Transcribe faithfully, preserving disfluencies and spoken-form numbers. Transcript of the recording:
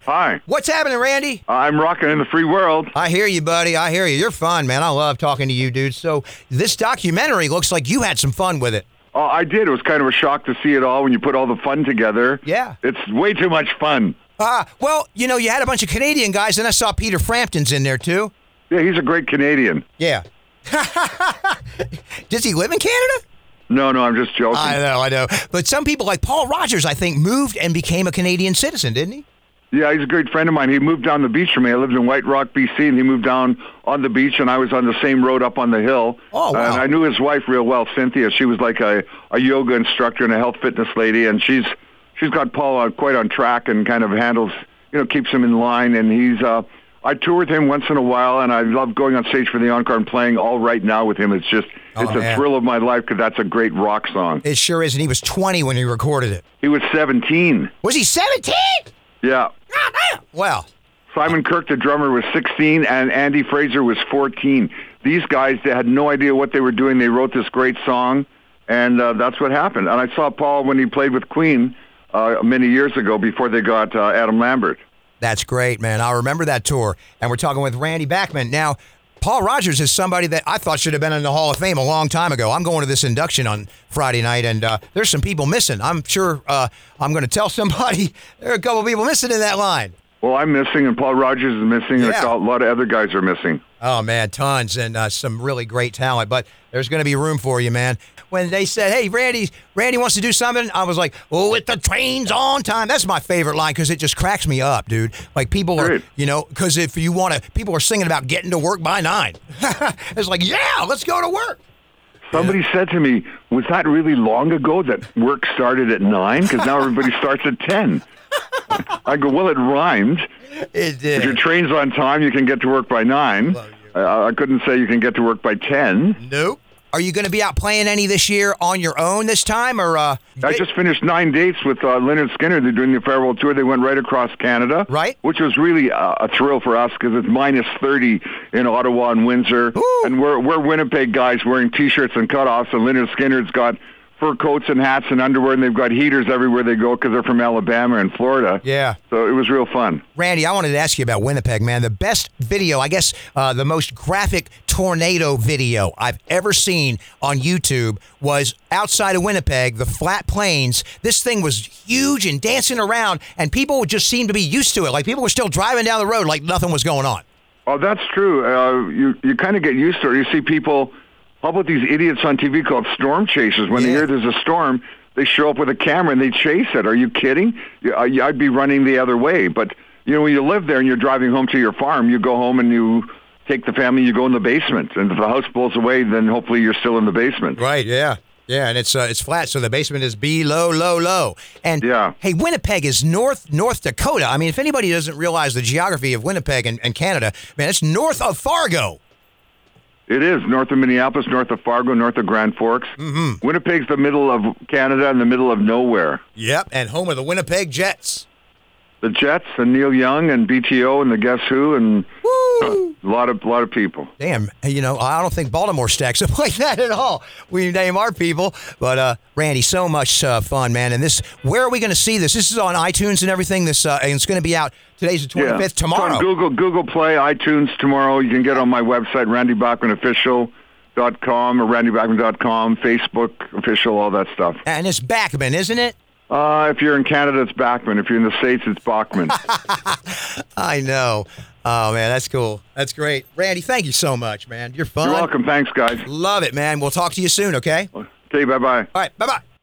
Hi. What's happening, Randy? I'm rocking in the free world. I hear you, buddy. I hear you. You're fun, man. I love talking to you, dude. So this documentary looks like you had some fun with it. Oh, I did. It was kind of a shock to see it all when you put all the fun together. Yeah. It's way too much fun. Ah, uh, well, you know, you had a bunch of Canadian guys, and I saw Peter Frampton's in there, too. Yeah, he's a great Canadian. Yeah. Does he live in Canada? No, no, I'm just joking. I know, I know. But some people, like Paul Rogers, I think, moved and became a Canadian citizen, didn't he? Yeah, he's a great friend of mine. He moved down the beach from me. I lived in White Rock, B C, and he moved down on the beach, and I was on the same road up on the hill. Oh, wow. And I knew his wife real well, Cynthia. She was like a, a yoga instructor and a health fitness lady, and she's she's got Paul uh, quite on track and kind of handles, you know, keeps him in line. And he's, uh, I tour with him once in a while, and I love going on stage for the Encore and playing All Right Now with him. It's just, oh, it's man. a thrill of my life because that's a great rock song. It sure is, and he was twenty when he recorded it. He was seventeen. Was he seventeen? Yeah. Well, Simon Kirk, the drummer, was sixteen, and Andy Fraser was fourteen. These guys, they had no idea what they were doing. They wrote this great song, and uh, that's what happened. And I saw Paul when he played with Queen uh, many years ago before they got uh, Adam Lambert. That's great, man. I remember that tour. And we're talking with Randy Bachman. Now, Paul Rogers is somebody that I thought should have been in the Hall of Fame a long time ago. I'm going to this induction on Friday night, and uh, there's some people missing. I'm sure uh, I'm going to tell somebody there are a couple people missing in that line. Well, I'm missing, and Paul Rogers is missing, Yeah. and a lot of other guys are missing. Oh, man, tons, and uh, some really great talent. But there's going to be room for you, man. When they said, hey, Randy, Randy wants to do something, I was like, oh, with the train's on time. That's my favorite line because it just cracks me up, dude. Like, people are, Great. you know, because if you want to, people are singing about getting to work by nine. It's like, yeah, let's go to work. Somebody Yeah. said to me, was that really long ago that work started at nine? Because now everybody starts at ten. I go, well, it rhymed. It did. If your train's on time, you can get to work by nine. Uh, I couldn't say you can get to work by ten. Nope. Are you going to be out playing any this year on your own this time, or? Uh, I just finished nine dates with uh, Lynyrd Skynyrd. They're doing the farewell tour. They went right across Canada, Right. Which was really uh, a thrill for us because it's minus thirty in Ottawa and Windsor, Ooh. and we're we're Winnipeg guys wearing T-shirts and cutoffs. And Lynyrd Skynyrd's got fur coats and hats and underwear, and they've got heaters everywhere they go because they're from Alabama and Florida. Yeah. So it was real fun. Randy, I wanted to ask you about Winnipeg, man. The best video, I guess, uh, the most graphic tornado video I've ever seen on YouTube was outside of Winnipeg, the flat plains. This thing was huge and dancing around, and people just seemed to be used to it. Like, people were still driving down the road like nothing was going on. Oh, that's true. Uh, you you kind of get used to it. You see people. How about these idiots on T V called storm chasers? When Yeah. they hear there's a storm, they show up with a camera and they chase it. Are you kidding? Yeah, I- I'd be running the other way. But, you know, when you live there and you're driving home to your farm, you go home and you take the family, you go in the basement. And if the house blows away, then hopefully you're still in the basement. Right, yeah. Yeah, and it's uh, it's flat, so the basement is below, low, low. And, Yeah. hey, Winnipeg is North North Dakota. I mean, if anybody doesn't realize the geography of Winnipeg and, and Canada, man, it's north of Fargo. It is north of Minneapolis, north of Fargo, north of Grand Forks. Mm-hmm. Winnipeg's the middle of Canada and the middle of nowhere. Yep, and home of the Winnipeg Jets. The Jets and Neil Young and B T O and the Guess Who and Woo! a lot of lot of people. Damn, you know, I don't think Baltimore stacks up like that at all. We name our people. But, uh, Randy, so much uh, fun, man. And this, where are we going to see this? This is on iTunes and everything. This uh, and it's going to be out, today's the twenty-fifth, Yeah. tomorrow. It's on Google, Google Play, iTunes tomorrow. You can get it on my website, randy bachman official dot com or randy bachman dot com, Facebook official, all that stuff. And it's Bachman, isn't it? Uh, if you're in Canada, it's Bachman. If you're in the States, it's Bachman. I know. Oh, man, that's cool. That's great. Randy, thank you so much, man. You're fun. You're welcome. Thanks, guys. Love it, man. We'll talk to you soon, okay? Okay, bye-bye. All right, bye-bye.